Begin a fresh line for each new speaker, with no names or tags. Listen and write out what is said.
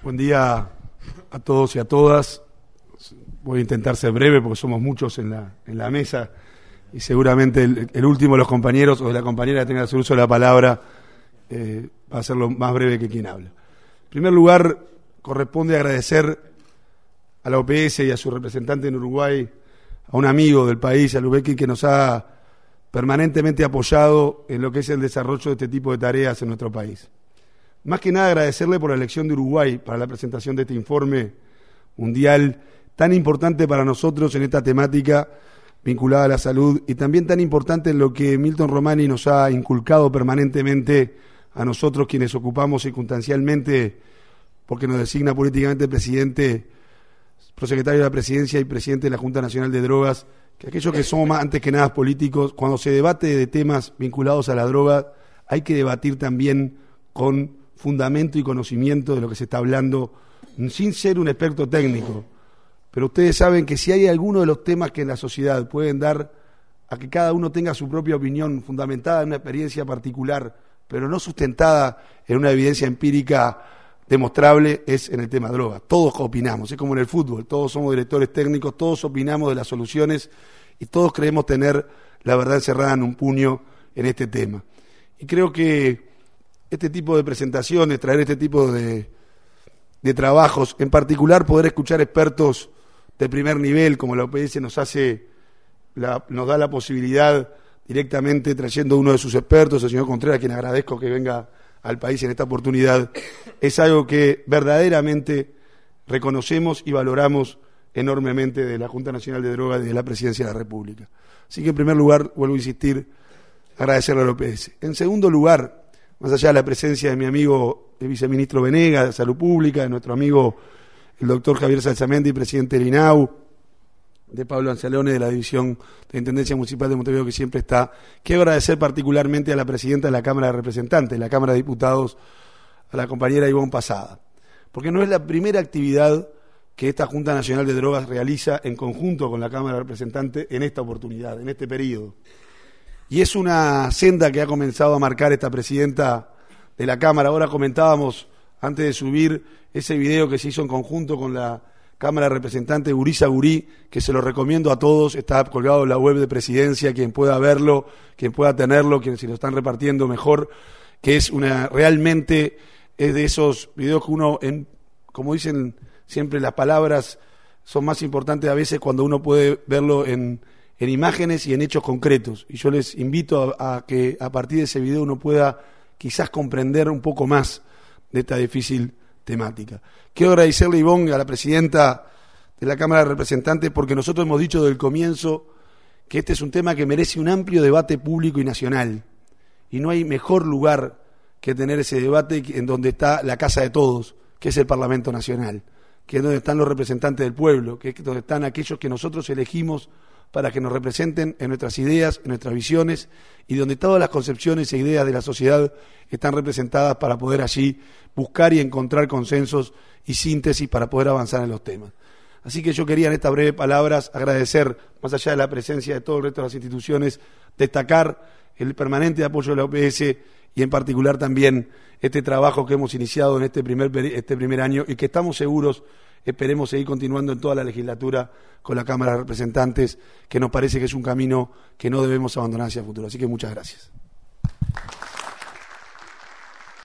Buen día a todos y a todas. Voy a intentar ser breve porque somos muchos en la mesa y seguramente el último de los compañeros o de la compañera que tenga el uso de la palabra va a ser lo más breve que quien habla. En primer lugar, corresponde agradecer a la OPS y a su representante en Uruguay, a un amigo del país, a Lubeki, que nos ha permanentemente apoyado en lo que es el desarrollo de este tipo de tareas en nuestro país. Más que nada agradecerle por la elección de Uruguay para la presentación de este informe mundial tan importante para nosotros en esta temática vinculada a la salud y también tan importante en lo que Milton Romani nos ha inculcado permanentemente a nosotros quienes ocupamos circunstancialmente, porque nos designa políticamente presidente, prosecretario de la Presidencia y presidente de la Junta Nacional de Drogas, que aquellos que somos más antes que nada políticos, cuando se debate de temas vinculados a la droga, hay que debatir también con fundamento y conocimiento de lo que se está hablando, sin ser un experto técnico. Pero ustedes saben que si hay alguno de los temas que en la sociedad pueden dar a que cada uno tenga su propia opinión fundamentada en una experiencia particular, pero no sustentada en una evidencia empírica demostrable, es en el tema droga. Todos opinamos, es como en el fútbol, todos somos directores técnicos, todos opinamos de las soluciones y todos creemos tener la verdad encerrada en un puño en este tema. Y creo que este tipo de presentaciones, traer este tipo de trabajos, en particular poder escuchar expertos de primer nivel, como la OPS nos da la posibilidad directamente trayendo uno de sus expertos, el señor Contreras, a quien agradezco que venga al país en esta oportunidad, es algo que verdaderamente reconocemos y valoramos enormemente de la Junta Nacional de Drogas y de la Presidencia de la República. Así que en primer lugar, vuelvo a insistir, agradecerle a la OPS. En segundo lugar, más allá de la presencia de mi amigo el viceministro Venegas de Salud Pública, de nuestro amigo el doctor Javier Salzamendi, presidente del INAU, de Pablo Ancialone de la División de Intendencia Municipal de Montevideo, que siempre está. Quiero agradecer particularmente a la presidenta de la Cámara de Representantes, de la Cámara de Diputados, a la compañera Ivonne Pasada, porque no es la primera actividad que esta Junta Nacional de Drogas realiza en conjunto con la Cámara de Representantes en esta oportunidad, en este periodo. Y es una senda que ha comenzado a marcar esta presidenta de la Cámara. Ahora comentábamos, antes de subir, ese video que se hizo en conjunto con la Cámara de Representantes Gurisa Gurí, que se lo recomiendo a todos, está colgado en la web de Presidencia, quien pueda verlo, quien pueda tenerlo, quien si lo están repartiendo mejor, que es realmente es de esos videos que uno, como dicen siempre, las palabras son más importantes a veces cuando uno puede verlo en imágenes y en hechos concretos. Y yo les invito a que a partir de ese video uno pueda quizás comprender un poco más de esta difícil temática. Quiero agradecerle a Ivonne, a la presidenta de la Cámara de Representantes, porque nosotros hemos dicho desde el comienzo que este es un tema que merece un amplio debate público y nacional. Y no hay mejor lugar que tener ese debate en donde está la casa de todos, que es el Parlamento Nacional, que es donde están los representantes del pueblo, que es donde están aquellos que nosotros elegimos para que nos representen en nuestras ideas, en nuestras visiones, y donde todas las concepciones e ideas de la sociedad están representadas para poder allí buscar y encontrar consensos y síntesis para poder avanzar en los temas. Así que yo quería en estas breves palabras agradecer, más allá de la presencia de todo el resto de las instituciones, destacar el permanente apoyo de la OPS y en particular también este trabajo que hemos iniciado en este primer año y que estamos seguros esperemos seguir continuando en toda la legislatura con la Cámara de Representantes, que nos parece que es un camino que no debemos abandonar hacia el futuro. Así que muchas gracias.